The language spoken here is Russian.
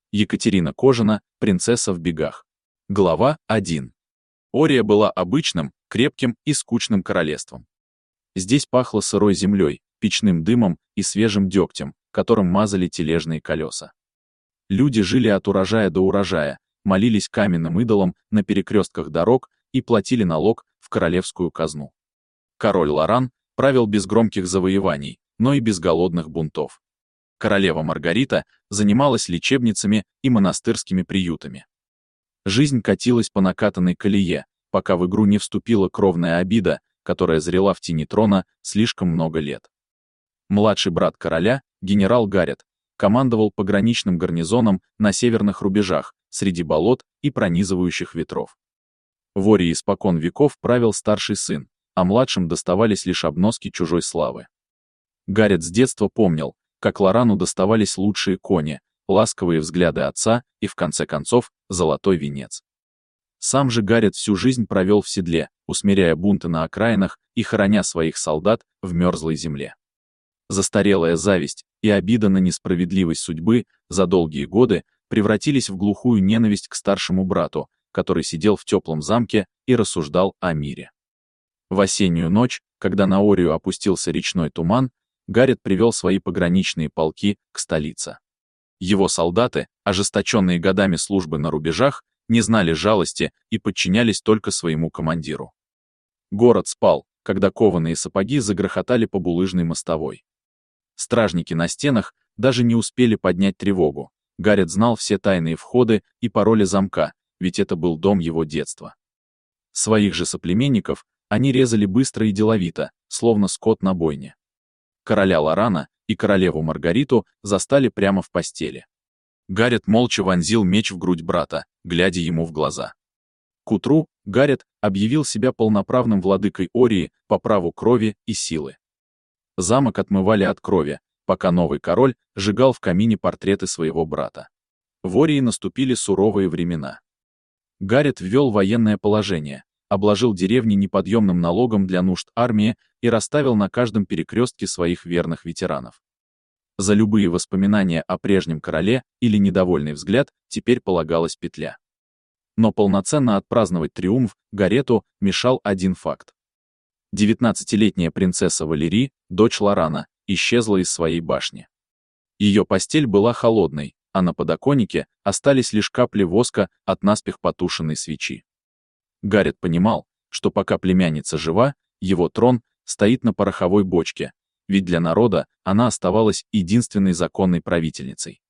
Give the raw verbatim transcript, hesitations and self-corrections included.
Екатерина Кожина, принцесса в бегах. Глава первая. Ория была обычным, крепким и скучным королевством. Здесь пахло сырой землей, печным дымом и свежим дегтем, которым мазали тележные колеса. Люди жили от урожая до урожая, молились каменным идолам на перекрестках дорог и платили налог в королевскую казну. Король Лоран правил без громких завоеваний, но и без голодных бунтов. Королева Маргарита занималась лечебницами и монастырскими приютами. Жизнь катилась по накатанной колее, пока в игру не вступила кровная обида, которая зрела в тени трона слишком много лет. Младший брат короля, генерал Гарет, командовал пограничным гарнизоном на северных рубежах, среди болот и пронизывающих ветров. В Ории испокон веков правил старший сын, а младшим доставались лишь обноски чужой славы. Гарет с детства помнил, как Лорану доставались лучшие кони, ласковые взгляды отца и, в конце концов, золотой венец. Сам же Гарет всю жизнь провел в седле, усмиряя бунты на окраинах и хороня своих солдат в мерзлой земле. Застарелая зависть и обида на несправедливость судьбы за долгие годы превратились в глухую ненависть к старшему брату, который сидел в теплом замке и рассуждал о мире. В осеннюю ночь, когда на Орию опустился речной туман, Гарет привел свои пограничные полки к столице. Его солдаты, ожесточенные годами службы на рубежах, не знали жалости и подчинялись только своему командиру. Город спал, когда кованые сапоги загрохотали по булыжной мостовой. Стражники на стенах даже не успели поднять тревогу. Гарет знал все тайные входы и пароли замка, ведь это был дом его детства. Своих же соплеменников они резали быстро и деловито, словно скот на бойне. Короля Лорана и королеву Маргариту застали прямо в постели. Гарет молча вонзил меч в грудь брата, глядя ему в глаза. К утру Гарет объявил себя полноправным владыкой Ории по праву крови и силы. Замок отмывали от крови, пока новый король сжигал в камине портреты своего брата. В Ории наступили суровые времена. Гарет ввел военное положение, обложил деревни неподъемным налогом для нужд армии и расставил на каждом перекрестке своих верных ветеранов. За любые воспоминания о прежнем короле или недовольный взгляд теперь полагалась петля. Но полноценно отпраздновать триумф Гарету мешал один факт. девятнадцатилетняя принцесса Валерий, дочь Лорана, исчезла из своей башни. Ее постель была холодной, а на подоконнике остались лишь капли воска от наспех потушенной свечи. Гарет понимал, что пока племянница жива, его трон стоит на пороховой бочке, ведь для народа она оставалась единственной законной правительницей.